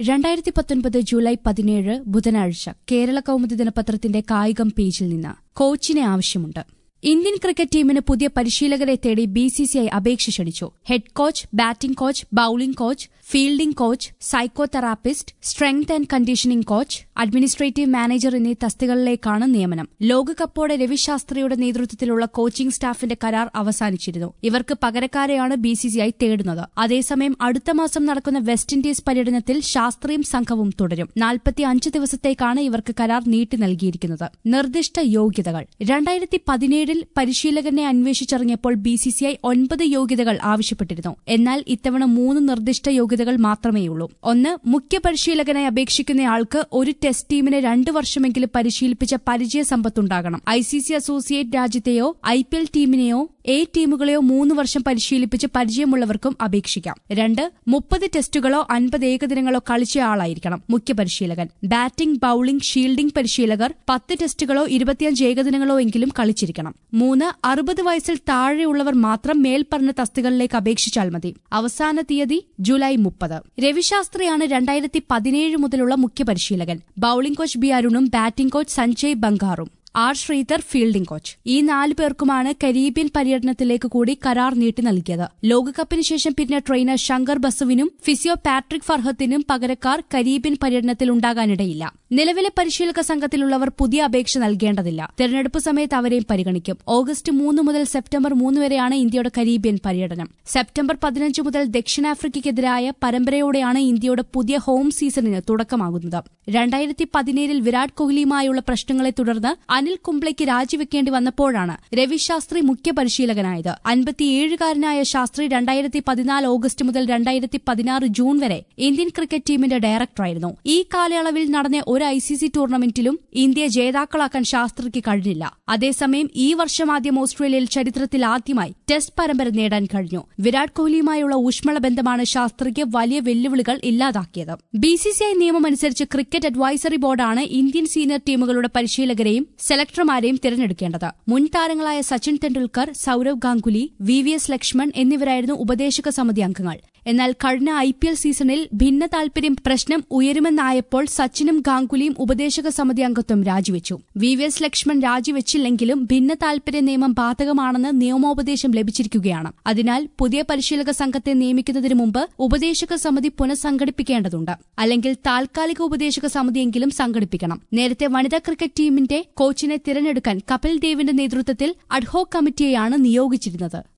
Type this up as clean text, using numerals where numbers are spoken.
2019 July 17 ബുധനാഴ്ച കേരള കൗമുദി ദിനപത്രത്തിന്റെ കായികം പേജിൽ നിന്ന് കോച്ചിനെ ആവശ്യമുണ്ട്. ഇന്ത്യൻ ക്രിക്കറ്റ് ടീമിന് പുതിയ പരിശീലകരെ തേടി ബിസിസിഐ അപേക്ഷ ക്ഷണിച്ചു. Head coach, batting coach, bowling coach, fielding coach, psychotherapist, strength and conditioning coach, administrative manager എന്നീ തസ്തികകളിലേക്കാണ് നിയമനം. ലോകകപ്പോടെ രവിശാസ്ത്രിയുടെ നേതൃത്വത്തിലുള്ള കോച്ചിംഗ് സ്റ്റാഫിന്റെ കരാർ അവസാനിച്ചിരുന്നു. ഇവർക്ക് പകരക്കാരെയാണ് ബിസിസിഐ തേടുന്നത്. അതേസമയം അടുത്ത മാസം നടക്കുന്ന വെസ്റ്റ് ഇൻഡീസ് പര്യടനത്തിൽ ശാസ്ത്രിയും സംഘവും തുടരും. 45 ദിവസത്തേക്കാണ് ഇവർക്ക് കരാർ നീട്ടി നൽകിയിരിക്കുന്നത്. നിർദ്ദിഷ്ട യോഗ്യതകൾ 2017 പരിശീലകനെ അന്വേഷിച്ചിറങ്ങിയപ്പോൾ ബിസിസിഐ 9 യോഗ്യതകൾ ആവശ്യപ്പെട്ടിരുന്നു. എന്നാൽ ഇത്തവണ 3 നിർദ്ദിഷ്ട യോഗ്യതകൾ മാത്രമേയുള്ളൂ. 1. മുഖ്യ പരിശീലകനായി അപേക്ഷിക്കുന്നയാൾക്ക് ഒരു ടെസ്റ്റ് ടീമിനെ 2 വർഷമെങ്കിലും പരിശീലിപ്പിച്ച പരിചയസമ്പത്തുണ്ടാകണം. ഐസിസി അസോസിയേറ്റ് രാജ്യത്തെയോ IPL ടീമിനെയോ ടീമുകളെയോ 3 വർഷം പരിശീലിപ്പിച്ച് പരിചയമുള്ളവർക്കും അപേക്ഷിക്കാം. 2. 30 ടെസ്റ്റുകളോ 50 ഏകദിനങ്ങളോ കളിച്ചയാളായിരിക്കണം മുഖ്യ പരിശീലകൻ. ബാറ്റിംഗ്, ബൌളിംഗ്, ഷീൽഡിംഗ് പരിശീലകർ 10 ടെസ്റ്റുകളോ 25 ഏകദിനങ്ങളോ എങ്കിലും കളിച്ചിരിക്കണം. 3. 60 വയസ്സിൽ താഴെയുള്ളവർ മാത്രം മേൽപ്പറഞ്ഞ തസ്തികകളിലേക്ക് അപേക്ഷിച്ചാൽ മതി. അവസാന തീയതി ജൂലൈ 30. രവിശാസ്ത്രിയാണ് 2017 മുതലുള്ള മുഖ്യ പരിശീലകൻ. ബൌളിംഗ് കോച്ച് ബി അരുണും ബാറ്റിംഗ് കോച്ച് സഞ്ജയ് ബംഗാറും. R Sridhar fielding coach. ഈ 4 പേർക്കുമാണ് കരീബിയൻ പര്യടനത്തിലേക്ക് കൂടി കരാർ നീട്ടി നൽകിയത്. ലോകകപ്പിന് ശേഷം പിരിഞ്ഞ ട്രെയിനർ ശങ്കർ ബസുവിനും ഫിസിയോ പാട്രിക് ഫർഹത്തിനും പകരക്കാർ കരീബിയൻ പര്യടനത്തിൽ ഉണ്ടാകാനിടയില്ല. നിലവിലെ പരിശീലക സംഘത്തിലുള്ളവർ പുതിയ അപേക്ഷ നൽകേണ്ടതില്ല. തെരഞ്ഞെടുപ്പ് സമയത്ത് അവരെയും പരിഗണിക്കും. ഓഗസ്റ്റ് 3 മുതൽ സെപ്റ്റംബർ 3 വരെയാണ് ഇന്ത്യയുടെ കരീബിയൻ പര്യടനം. സെപ്റ്റംബർ 15 മുതൽ ദക്ഷിണാഫ്രിക്കയ്ക്കെതിരായ പരമ്പരയോടെയാണ് ഇന്ത്യയുടെ പുതിയ ഹോം സീസണിന് തുടക്കമാകുന്നത്. 2017 വിരാട് കോഹ്ലിയുമായുള്ള പ്രശ്നങ്ങളെ തുടർന്ന് അനിൽ കുംബ്ലെയ്ക്ക് രാജിവെക്കേണ്ടി വന്നപ്പോഴാണ് രവിശാസ്ത്രി മുഖ്യ പരിശീലകനായത്. 57-കാരനായ ശാസ്ത്രി 2014 ഓഗസ്റ്റ് മുതൽ 2016 ജൂൺ വരെ ഇന്ത്യൻ ക്രിക്കറ്റ് ടീമിന്റെ ഡയറക്ടറായിരുന്നു. ഈ കാലയളവിൽ നടന്ന ഒരു ICC ടൂർണമെന്റിലും ഇന്ത്യയെ ജേതാക്കളാക്കാൻ ശാസ്ത്രിക്ക് കഴിഞ്ഞില്ല. അതേസമയം ഈ വർഷം ആദ്യം ഓസ്ട്രേലിയയിൽ ചരിത്രത്തിൽ ആദ്യമായി ടെസ്റ്റ് പരമ്പര നേടാൻ കഴിഞ്ഞു. വിരാട് കോഹ്ലിയുമായുള്ള ഊഷ്മള ബന്ധമാണ് ശാസ്ത്രിക്ക് വലിയ വെല്ലുവിളികൾ ഇല്ലാതാക്കിയത്. BCCI നിയമമനുസരിച്ച് ക്രിക്കറ്റ് അഡ്വൈസറി ബോർഡാണ് ഇന്ത്യൻ സീനിയർ ടീമുകളുടെ പരിശീലകരെയും സെലക്ടർമാരെയും തിരഞ്ഞെടുക്കേണ്ടത്. മുൻ താരങ്ങളായ സച്ചിൻ തെണ്ടുൽക്കർ, സൌരവ് ഗാംഗുലി, VVS ലക്ഷ്മൺ എന്നിവരായിരുന്നു ഉപദേശക സമിതി അംഗങ്ങൾ. എന്നാൽ കഴിഞ്ഞ IPL സീസണിൽ ഭിന്ന താൽപര്യം പ്രശ്നം ഉയരുമെന്നായപ്പോൾ സച്ചിനും ഗാംഗുലിയും ഉപദേശക സമിതി അംഗത്വം രാജിവെച്ചു. VVS ലക്ഷ്മൺ രാജിവെച്ചില്ലെങ്കിലും ഭിന്ന താൽപര്യ നിയമം ബാധകമാണെന്ന് നിയമോപദേശം ലഭിച്ചിരിക്കുകയാണ്. അതിനാൽ പുതിയ പരിശീലക സംഘത്തെ നിയമിക്കുന്നതിന് മുമ്പ് ഉപദേശക സമിതി പുനഃസംഘടിപ്പിക്കേണ്ടതുണ്ട്. അല്ലെങ്കിൽ താൽക്കാലിക ഉപദേശക സമിതിയെങ്കിലും സംഘടിപ്പിക്കണം. നേരത്തെ വനിതാ ക്രിക്കറ്റ് ടീമിന്റെ കോച്ചിനെ തിരഞ്ഞെടുക്കാൻ കപിൽ ദേവിന്റെ നേതൃത്വത്തിൽ അഡ്ഹോക് കമ്മിറ്റിയെയാണ് നിയോഗിച്ചിരുന്നത്.